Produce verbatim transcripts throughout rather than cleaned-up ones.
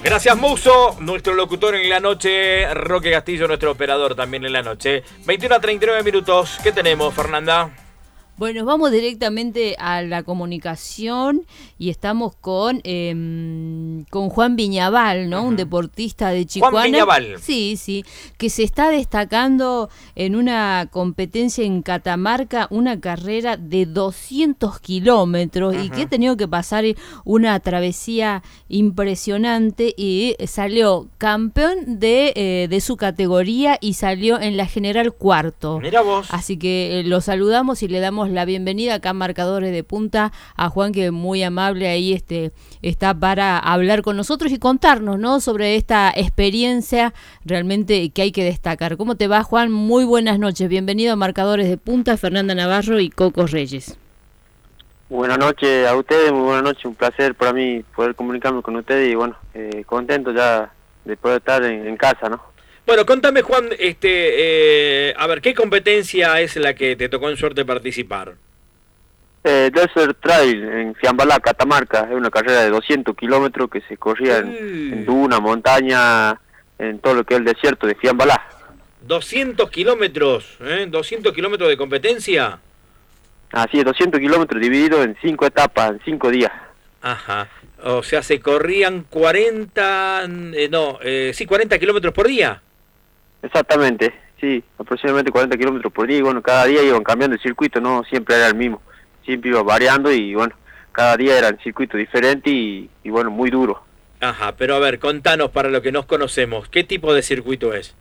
Gracias, Muso, nuestro locutor en la noche. Roque Castillo, nuestro operador también en la noche. veintiuno a treinta y nueve minutos. ¿Qué tenemos, Fernanda? Bueno, vamos directamente a la comunicación y estamos con eh, con Juan Viñabal, ¿no? Uh-huh. Un deportista de Chicuana. Juan Viñabal. Sí, sí, que se está destacando en una competencia en Catamarca, una carrera de doscientos kilómetros uh-huh. y que ha tenido que pasar una travesía impresionante y salió campeón de, eh, de su categoría y salió en la general cuarto. Mira vos. Así que eh, lo saludamos y le damos la bienvenida acá en Marcadores de Punta a Juan, que muy amable ahí este está para hablar con nosotros y contarnos, ¿no?, sobre esta experiencia realmente que hay que destacar. ¿Cómo te va, Juan? Muy buenas noches, bienvenido a Marcadores de Punta, Fernanda Navarro y Coco Reyes. Buenas noches a ustedes, muy buenas noches, un placer para mí poder comunicarme con ustedes y bueno, eh, contento ya de poder estar en, en casa, ¿no? Bueno, contame, Juan, este, eh, a ver, ¿qué competencia es la que te tocó en suerte participar? Eh, Desert Trail en Fiambalá, Catamarca. Es una carrera de doscientos kilómetros que se corría en, mm. en duna, montaña, en todo lo que es el desierto de Fiambalá. doscientos kilómetros, ¿eh? doscientos kilómetros de competencia. Así es, doscientos kilómetros divididos en cinco etapas, en cinco días. Ajá, o sea, se corrían cuarenta, eh, no, eh, sí, cuarenta kilómetros por día. Exactamente, sí, aproximadamente cuarenta kilómetros por día, y bueno, cada día iban cambiando el circuito, no siempre era el mismo, siempre iba variando y bueno, cada día era un circuito diferente y, y bueno, muy duro. Ajá, pero a ver, contanos para lo que nos conocemos, ¿qué tipo de circuito es?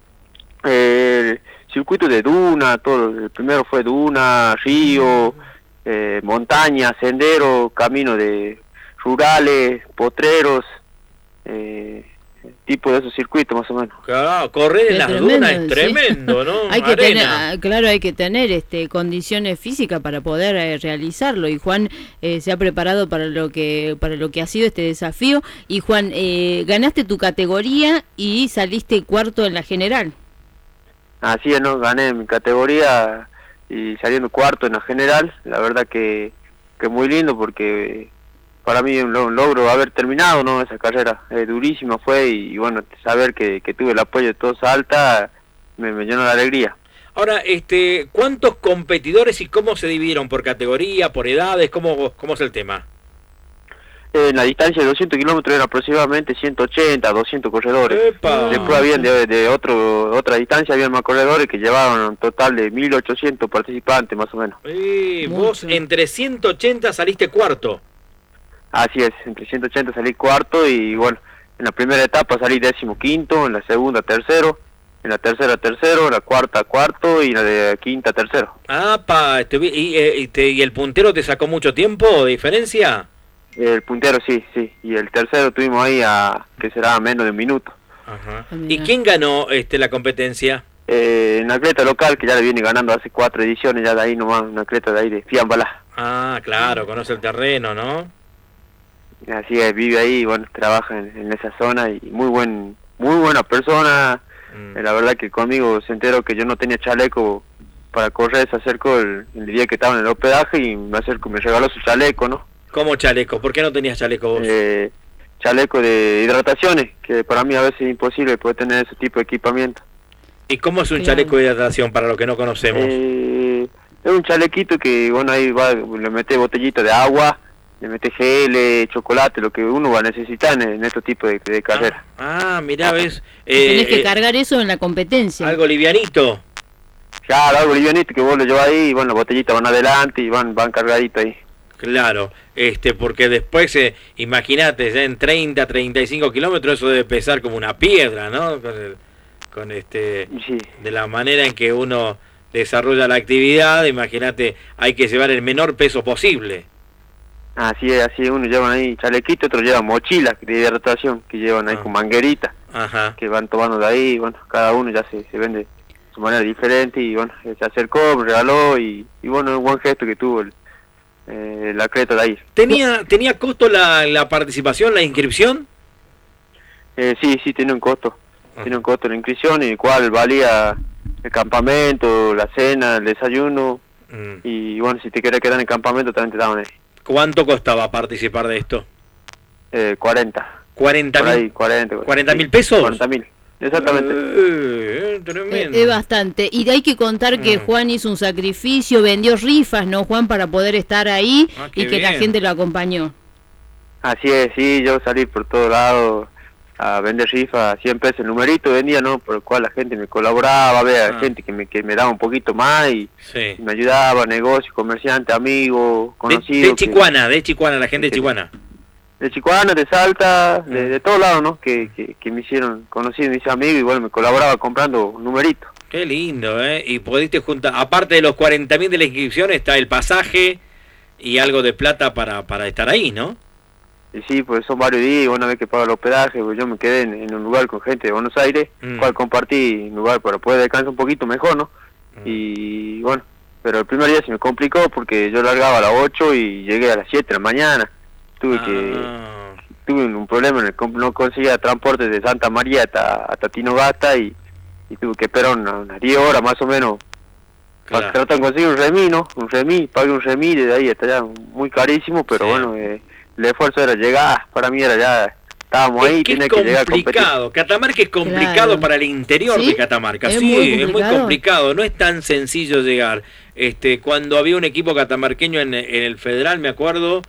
Eh, circuito de duna, todo, el primero fue duna, río, eh, montaña, sendero, camino de rurales, potreros, eh, tipo de esos circuitos más o menos. Claro, correr en las dunas es tremendo, sí. ¿no? hay que Arena. tener, claro, hay que tener este condiciones físicas para poder eh, realizarlo, y Juan eh, se ha preparado para lo que para lo que ha sido este desafío. Y Juan, eh, ganaste tu categoría y saliste cuarto en la general. Así es, ¿no? Gané mi categoría y saliendo cuarto en la general. La verdad que, que muy lindo, porque para mí es un logro haber terminado, ¿no?, esa carrera. Eh, durísima fue y, y bueno, saber que, que tuve el apoyo de todos Salta me, me llenó de alegría. Ahora, este, ¿cuántos competidores y cómo se dividieron? ¿Por categoría, por edades? ¿Cómo, cómo es el tema? En la distancia de doscientos kilómetros eran aproximadamente ciento ochenta, doscientos corredores. ¡Epa! Después habían de, de otro otra distancia, habían más corredores que llevaban un total de mil ochocientos participantes más o menos. Y vos entre ciento ochenta saliste cuarto. Así es, entre ciento ochenta salí cuarto y bueno, en la primera etapa salí décimo quinto, en la segunda tercero, en la tercera tercero, en la cuarta cuarto y en la de quinta tercero. Ah, pa, este, y, y, y, ¿y el puntero te sacó mucho tiempo de diferencia? El puntero sí, sí, y el tercero tuvimos ahí a, que será menos de un minuto. Ajá. ¿Y quién ganó este la competencia? Eh, un atleta local que ya le viene ganando hace cuatro ediciones, ya de ahí nomás, un atleta de ahí de Fiambalá. Ah, claro, conoce el terreno, ¿no? Así es, vive ahí, bueno, trabaja en, en esa zona y muy buen, muy buena persona. Mm. Eh, la verdad que conmigo se enteró que yo no tenía chaleco para correr, se acercó el, el día que estaba en el hospedaje y me acercó, me regaló su chaleco, ¿no? ¿Cómo chaleco? ¿Por qué no tenías chaleco vos? Eh, chaleco de hidrataciones, que para mí a veces es imposible poder tener ese tipo de equipamiento. ¿Y cómo es un claro. chaleco de hidratación para los que no conocemos? Eh, es un chalequito que, bueno, ahí va, le mete botellita de agua, le mete gel, chocolate, lo que uno va a necesitar en, en estos tipos de, de carreras. Ah, ah, mirá, ves. Eh, Tenés que eh, cargar eso en la competencia. Algo livianito. Claro, algo livianito que vos lo llevas ahí y bueno, las botellitas van adelante y van, van cargaditas ahí. Claro, este, porque después, eh, imagínate, ya en treinta, treinta y cinco kilómetros eso debe pesar como una piedra, ¿no? Con, el, con este, sí. De la manera en que uno desarrolla la actividad, imagínate, hay que llevar el menor peso posible. Así es, así es, uno llevan ahí chalequito, otros llevan mochilas de hidratación, que llevan ahí ah. con mangueritas, Ajá. que van tomando de ahí, y bueno, cada uno ya se, se vende de su manera diferente, y bueno, se acercó, me regaló, y, y bueno, un buen gesto que tuvo el Eh, la creta de ahí. ¿Tenía tenía costo la, la participación, la inscripción? Eh, sí, sí, tiene un costo. Uh-huh. Tiene un costo la inscripción, y el cual valía el campamento, la cena, el desayuno. Uh-huh. Y bueno, si te querías quedar en el campamento también te daban ahí. ¿Cuánto costaba participar de esto? Eh, cuarenta. cuarenta por ahí, mil. cuarenta. ¿cuarenta mil pesos? cuarenta mil, exactamente. Eh, tremendo. Es bastante. Y hay que contar que Mm. Juan hizo un sacrificio, vendió rifas, ¿no, Juan? Para poder estar ahí Ah, qué y que la bien. gente lo acompañó. Así es, sí, yo salí por todos lados a vender rifas a cien pesos el numerito, vendía, ¿no? Por el cual la gente me colaboraba, había Ah. gente que me, que me daba un poquito más y, Sí. y me ayudaba, negocios, comerciantes, amigos, De, conocidos. de que- Chicuana, de Chicuana, la gente de que- Chicuana. de Chicuana, de Salta, de, Mm. de todos lados, ¿no? Que, que, que me hicieron conocidos, me hice amigos y bueno, me colaboraba comprando numeritos. Qué lindo, ¿eh? Y pudiste juntar, aparte de los cuarenta mil de la inscripción, está el pasaje y algo de plata para, para estar ahí, ¿no? Y sí, pues son varios días, y una vez que pago el hospedaje, pues yo me quedé en, en un lugar con gente de Buenos Aires, Mm. cual compartí un lugar para poder descansar un poquito mejor, ¿no? Mm. Y bueno, pero el primer día se me complicó porque yo largaba a las ocho y llegué a las siete de la mañana. Tuve que Ah, tuve un problema en el que no conseguía transporte de Santa María hasta, hasta Tinogasta y, y tuve que esperar unas, unas diez horas más o menos para claro. tratar de conseguir un remí, ¿no? Un remí, pagué un remí desde ahí hasta allá, muy carísimo, pero Sí. bueno, eh, el esfuerzo era llegar, para mí era ya, estábamos ahí, Es que tenía es que llegar a competir. complicado. Catamarca es complicado Claro. para el interior ¿Sí? de Catamarca. ¿Es Sí, muy es muy complicado? complicado. No es tan sencillo llegar. Este, cuando había un equipo catamarqueño en, en el Federal, me acuerdo,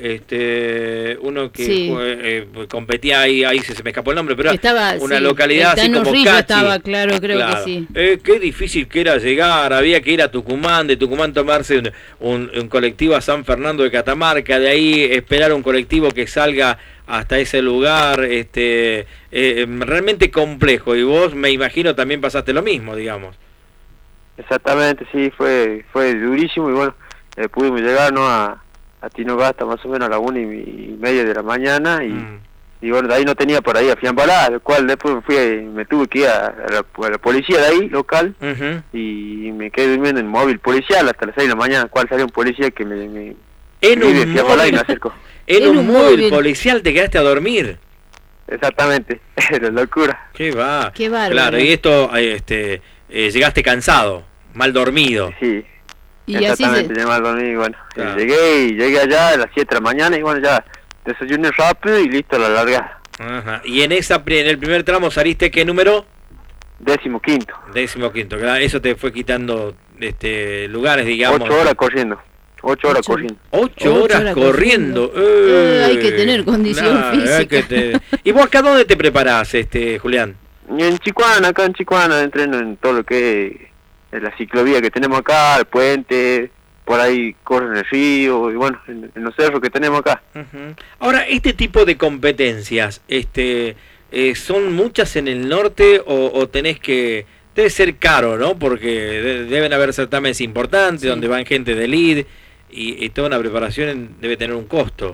este, uno que Sí. fue, eh, competía ahí, ahí se, se me escapó el nombre, pero Estaba, una sí, localidad el así Tano como Rillo Cachi. estaba, claro, creo Claro. que sí. Eh, qué difícil que era llegar, había que ir a Tucumán, de Tucumán tomarse un, un- un colectivo a San Fernando de Catamarca, de ahí esperar un colectivo que salga hasta ese lugar, este, eh, realmente complejo, y vos me imagino también pasaste lo mismo, digamos. Exactamente, sí, fue fue durísimo y bueno, eh, pudimos llegar, ¿no? A, a Tinogasta más o menos a la una y, y media de la mañana y... Mm. Y bueno, de ahí no tenía por ahí a Fiambalá, del cual después me, fui, me tuve que ir a, a, la, a la policía de ahí, local, Ujú. y me quedé durmiendo en móvil policial hasta las seis de la mañana, cual salió un policía que me, me, En me vive en un Fiambalá y me móvil, acercó. en En un un móvil móvil. policial te quedaste a dormir. Exactamente, era locura. Qué va. Qué bárbaro. Claro, y esto, eh, este, eh, llegaste cansado, mal dormido. Sí, Y así exactamente, se... llegué mal dormido y bueno, Claro. eh, llegué y llegué allá a las siete de la mañana y bueno, ya desayuné rápido y listo a la largada. Ajá. Y en esa pri- en el primer tramo saliste ¿qué número? Décimo quinto, Décimo quinto. Claro, eso te fue quitando este lugares, digamos. ocho horas corriendo, ocho horas Ocho. corriendo. Ocho Ocho horas horas corriendo. Eh, hay que Eh, tener condición claro, hay física. que te- ¿Y vos acá dónde te preparás, este, Julián? Y en Chicuana, acá en Chicuana, entreno en todo lo que es la ciclovía que tenemos acá, el puente, por ahí corren el río, y bueno, en, en los cerros que tenemos acá. Ujú. Ahora, este tipo de competencias, este, eh, ¿son muchas en el norte o, o tenés que... Debe ser caro, ¿no? Porque de- deben haber certámenes importantes Sí. donde van gente de lead y, y toda una preparación debe tener un costo.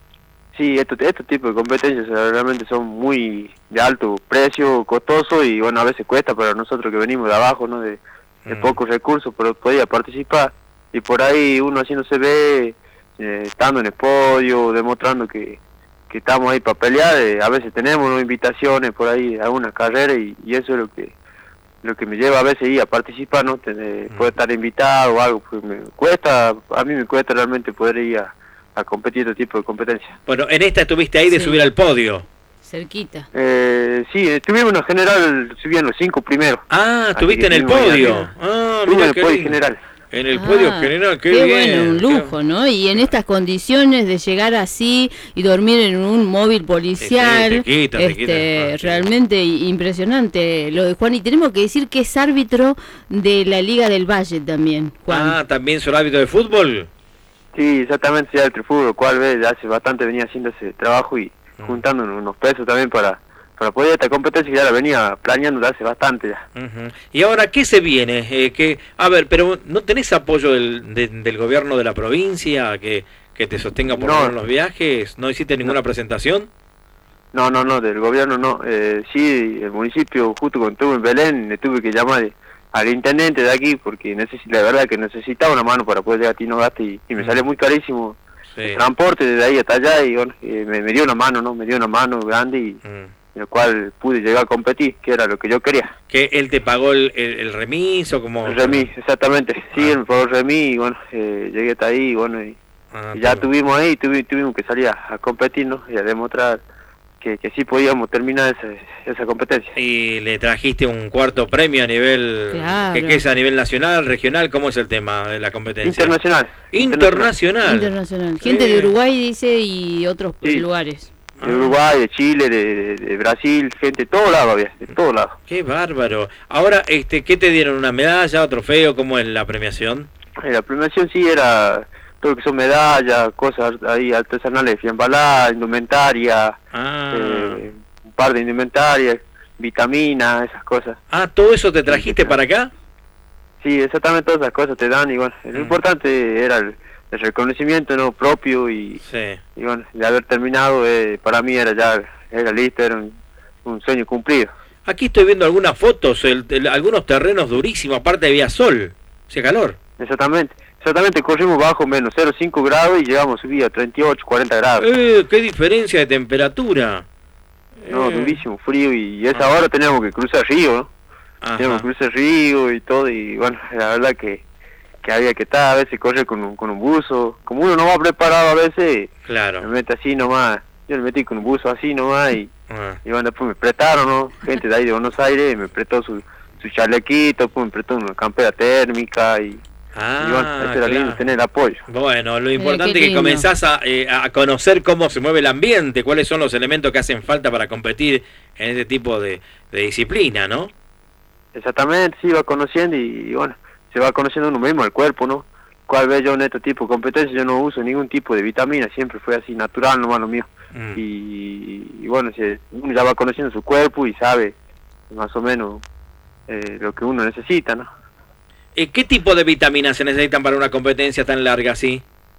Sí, estos estos tipos de competencias eh, realmente son muy de alto precio, costoso, y bueno, a veces cuesta para nosotros que venimos de abajo, ¿no? De, de Mm. pocos recursos, pero podía participar. Y por ahí uno haciéndose ve, eh, estando en el podio, demostrando que, que estamos ahí para pelear, eh, a veces tenemos, ¿no? Invitaciones por ahí a una carrera y, y eso es lo que lo que me lleva a veces ir a participar, ¿no? Tener, Mm. poder estar invitado o algo, pues me cuesta, a mí me cuesta realmente poder ir a, a competir este tipo de competencias. Bueno, en esta estuviste ahí de Sí. subir al podio. Cerquita. Eh, sí, estuvimos en general, subían los cinco primeros. Ah, Así estuviste que en el estuvimos ahí podio. arriba. Ah, Estuve en mira el qué podio lindo. general. En el podio Ah, general, qué, qué bien. bueno, un lujo, ¿no? Y en estas condiciones de llegar así y dormir en un móvil policial, Sí, sí, te quita, te este, quita. Ah, sí. realmente impresionante lo de Juan. Y tenemos que decir que es árbitro de la Liga del Valle también, Juan. Ah, también son hábitos de fútbol. Sí, exactamente, ya el trifútbol, lo cual ve, hace bastante venía haciendo ese trabajo y Mm. juntando unos pesos también para, para poder esta competencia que ya la venía planeando de hace bastante ya. Ujú. Y ahora, ¿qué se viene? Eh, que, a ver, pero ¿no tenés apoyo del, de- del gobierno de la provincia que, que te sostenga por No. lo menos los viajes? ¿No hiciste ninguna presentación? No, no, no, del gobierno no. Eh, sí, el municipio, justo cuando estuve en Belén, le tuve que llamar al intendente de aquí porque necesi- la verdad que necesitaba una mano para poder llegar a Tinogasta y, y me Mm. salió muy carísimo Sí. el transporte desde ahí hasta allá y bueno, eh, me, me dio una mano, ¿no? Me dio una mano grande y Mm. en el cual pude llegar a competir, que era lo que yo quería. ¿Que él te pagó el, el, el remis o como...? El remis, exactamente. Sí, Ah. él me pagó el remis y bueno, eh, llegué hasta ahí y bueno, y, Ah, y ya está bien. tuvimos ahí, tuvi- tuvimos que salir a, a competir, ¿no? Y a demostrar que, que sí podíamos terminar esa, esa competencia. Y le trajiste un cuarto premio a nivel, Claro. ¿qué, qué es a nivel nacional, regional? ¿Cómo es el tema de la competencia? Internacional. Internacional. Internacional. Gente Sí. de Uruguay, dice, y otros Sí. lugares. De Uruguay, de Chile, de, de, de Brasil, gente de todos lados había, de todos lados. Qué bárbaro. Ahora, este, ¿qué te dieron? ¿Una medalla, trofeo? ¿Cómo es la premiación? Eh, La premiación sí era todo lo que son medallas, cosas ahí artesanales, fiambalá, indumentaria, Ah. eh, un par de indumentarias, vitaminas, esas cosas. ah, ¿todo eso te trajiste Sí. para acá? Sí, exactamente todas esas cosas te dan y bueno, lo Mm. importante era el, el reconocimiento no propio y, Sí. y bueno, de haber terminado eh, para mí era ya, era listo, era un, un sueño cumplido. Aquí estoy viendo algunas fotos, el- el- algunos terrenos durísimos, aparte había sol, hacía calor. Exactamente, exactamente corrimos bajo menos cero coma cinco grados y llegamos a subir a treinta y ocho, cuarenta grados. Eh, qué diferencia de temperatura. No, Eh, durísimo, frío y esa Ah. hora teníamos que cruzar río, ¿no? ajá. Teníamos que cruzar río y todo y bueno, la verdad que, que había que estar a veces correr con un, con un buzo. Como uno no va preparado a veces, me Claro. mete así nomás. Yo me metí con un buzo así nomás y, Ah. y bueno, después me prestaron, ¿no? Gente de ahí de Buenos Aires me prestó su, su chalequito, después me prestó una campera térmica y, Ah, y bueno, eso era lindo claro. tener apoyo. Bueno, lo importante qué es que lindo. comenzás a, eh, a conocer cómo se mueve el ambiente, cuáles son los elementos que hacen falta para competir en este tipo de, de disciplina, ¿no? Exactamente, sí, va conociendo y, y bueno, se va conociendo uno mismo, el cuerpo, ¿no? Cual vez yo en este tipo de competencias yo no uso ningún tipo de vitamina, siempre fue así natural nomás lo mío. Mm. Y, y bueno, se, uno ya va conociendo su cuerpo y sabe más o menos eh, lo que uno necesita, ¿no? Eh, ¿Qué tipo de vitaminas se necesitan para una competencia tan larga así?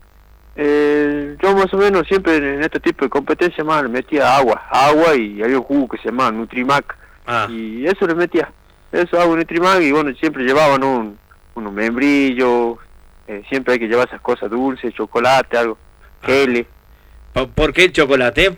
Eh, yo más o menos siempre en este tipo de competencias más le metía agua, agua y había un jugo que se llamaba Nutrimac Ah, y eso le metía, eso agua Nutrimac y bueno, siempre llevaban un, unos membrillos, eh, siempre hay que llevar esas cosas dulces, chocolate, algo, gele, ¿por, por qué el chocolate?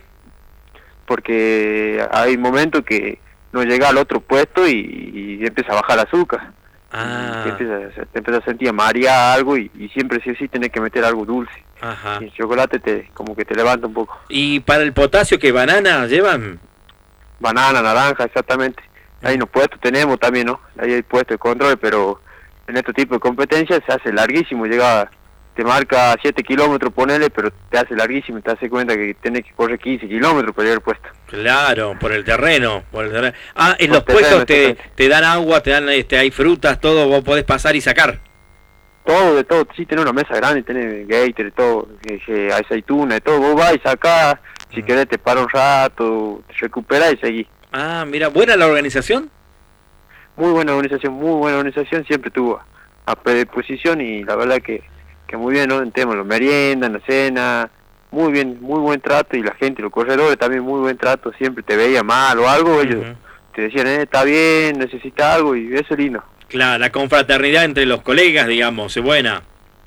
porque hay momentos que no llega al otro puesto y, y empieza a bajar el azúcar. Ah, Te empieza, te empieza a sentir marear algo y, y siempre sí o sí tenés que meter algo dulce. ajá. Y el chocolate te como que te levanta un poco. ¿Y para el potasio qué banana llevan? Banana, naranja, exactamente. Ahí en los puestos tenemos también, ¿no? Ahí hay puestos de control, pero en este tipo de competencias se hace larguísimo. Llega, te marca siete kilómetros, ponele, pero te hace larguísimo. Te hace cuenta que tenés que correr quince kilómetros para llegar al puesto. Claro, por el terreno, por el terreno. Ah, en Por los terreno, puestos te, exactamente. te dan agua, te dan, este, hay frutas, todo, vos podés pasar y sacar. Todo, de todo. Sí, tenés una mesa grande, tenés Gator, todo, eh, eh, aceituna, de todo. Vos vas y sacás, si Mm. querés te para un rato, te recuperás y seguís. Ah, mira, ¿buena la organización? Muy buena organización, muy buena organización, siempre tuvo a predisposición y la verdad que, que muy bien, ¿no? En temas de la merienda, en la cena, muy bien, muy buen trato y la gente, los corredores también muy buen trato, siempre te veía mal o algo, ellos Ujú. te decían, eh, está bien, necesita algo y eso es lindo. Claro, la confraternidad entre los colegas, digamos, es buena.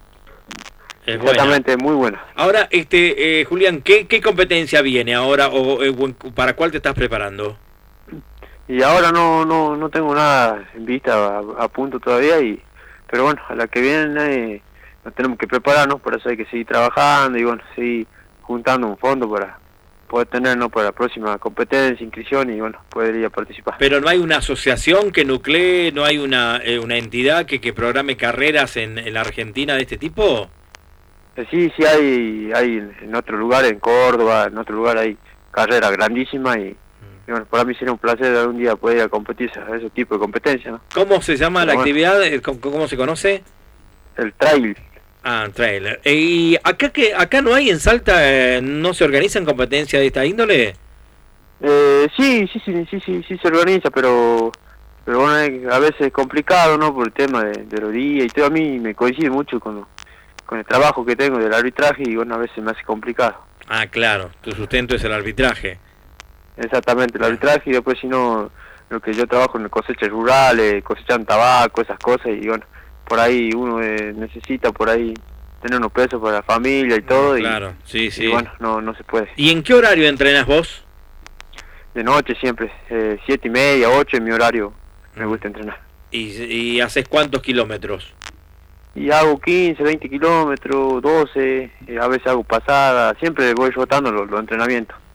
Es buena. Exactamente, muy buena. Ahora, este, eh, Julián, ¿qué, ¿qué competencia viene ahora o, eh, para cuál te estás preparando? Y ahora no no no tengo nada en vista a, a punto todavía, y pero bueno, a la que viene eh, nos tenemos que prepararnos, por eso hay que seguir trabajando y bueno, seguir juntando un fondo para poder tenernos para la próxima competencia, inscripción y bueno, poder ir a participar. Pero no hay una asociación que nuclee, no hay una, eh, una entidad que, que programe carreras en, en la Argentina de este tipo. Eh, Sí, sí hay, hay en- en otro lugar, en Córdoba, en otro lugar hay carreras grandísimas y, y bueno, para mí sería un placer algún día poder ir a competir a ese tipo de competencia, ¿no? ¿Cómo se llama la Pero bueno. actividad? Eh, ¿Cómo, cómo se conoce? El trail. Ah, trailer. Eh, ¿Y acá que acá no hay en Salta, eh, no se organizan competencias de esta índole? Eh, sí, sí, sí, sí, sí, sí se organiza, pero pero bueno, es- a veces es complicado, ¿no? Por el tema de, de los días y todo. A mí me coincide mucho con, con el trabajo que tengo del arbitraje y bueno, a veces me hace complicado. Ah, claro, tu sustento es el arbitraje. Exactamente, el arbitraje y después si no, lo que yo trabajo en cosechas rurales, cosechando tabaco, esas cosas y bueno, por ahí uno eh, necesita por ahí tener unos pesos para la familia y todo y, Claro, sí, sí. y bueno, no no se puede. ¿Y en qué horario entrenas vos? De noche siempre, eh, siete y media, ocho en mi horario me gusta entrenar. ¿Y, y haces cuántos kilómetros? Y hago quince, veinte kilómetros, doce, eh, a veces hago pasada, siempre voy rotando los, los entrenamientos.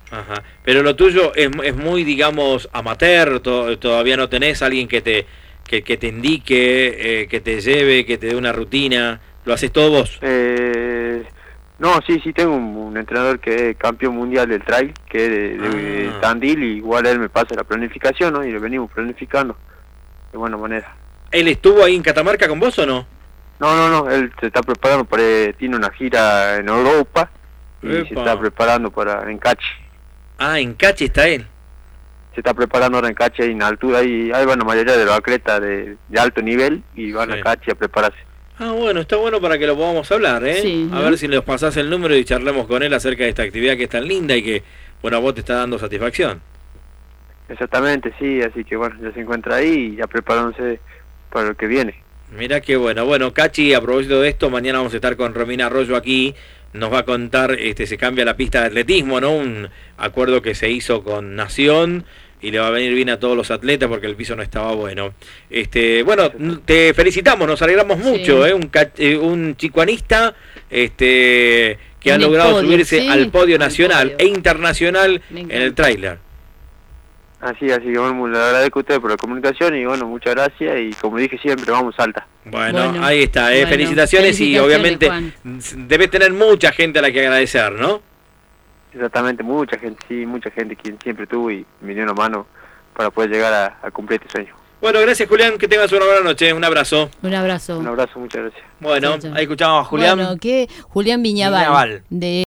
Ajá. Pero lo tuyo es, es muy, digamos, amateur, to, todavía no tenés alguien que te que, que te indique, eh, que te lleve, que te dé una rutina, ¿lo haces todo vos? Eh, no, sí, sí, tengo un, un entrenador que es campeón mundial del trail, que es de, de Ah. Tandil, y igual él me pasa la planificación, ¿no? Y lo venimos planificando de buena manera. ¿Él estuvo ahí en Catamarca con vos o no? No, no, no, él se está preparando para, tiene una gira en Europa y Epa. se está preparando para en Cachi. Ah, en Cachi está él. Se está preparando ahora en Cachi, ahí en altura, y ahí van la mayoría de los atletas de, de alto nivel y van Sí. a Cachi a prepararse. Ah, bueno, está bueno para que lo podamos hablar, ¿eh? Sí, a ¿no? ver si nos pasás el número y charlemos con él acerca de esta actividad que es tan linda y que, bueno, a vos te está dando satisfacción. Exactamente, sí, así que bueno, ya se encuentra ahí y ya preparándose para lo que viene. Mirá qué bueno. Bueno, Cachi, a propósito de esto, mañana vamos a estar con Romina Arroyo aquí. Nos va a contar, este, se cambia la pista de atletismo, ¿no? Un acuerdo que se hizo con Nación y le va a venir bien a todos los atletas porque el piso no estaba bueno. Este, bueno, te felicitamos, nos alegramos mucho, Sí. ¿eh? Un, ca- eh, un chicuanista, este, que ha En el logrado podio, subirse sí, al podio al nacional podio. e internacional Me en encanta. el tráiler. Así, así que bueno, le agradezco a ustedes por la comunicación y bueno, muchas gracias y como dije siempre, vamos Salta. Bueno, Bueno, ahí está, ¿eh? bueno, felicitaciones, y felicitaciones, obviamente Juan. debe tener mucha gente a la que agradecer, ¿no? Exactamente, mucha gente, sí, mucha gente quien siempre tuvo y me dio una mano para poder llegar a, a cumplir este sueño. Bueno, gracias Julián, que tengas una buena noche, un abrazo. Un abrazo. Un abrazo, muchas gracias. Bueno, Chau, chau. ahí escuchamos a Julián Bueno, que Julián Viñaval, Viñaval. de